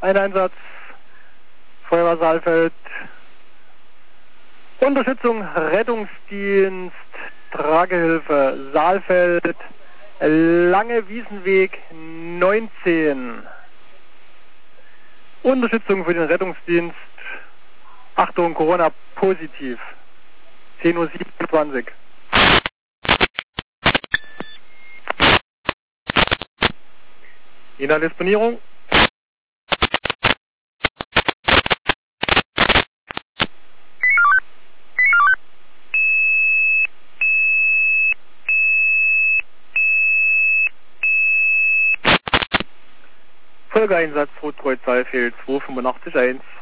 Ein Einsatz, Feuerwehr Saalfeld. Unterstützung, Rettungsdienst, Tragehilfe, Saalfeld, Lange Wiesenweg 19. Unterstützung für den Rettungsdienst. Achtung, Corona positiv. 10:27 Uhr. Je nach Disponierung. Folgeeinsatz Rotkreuz Saalfeld 285-1.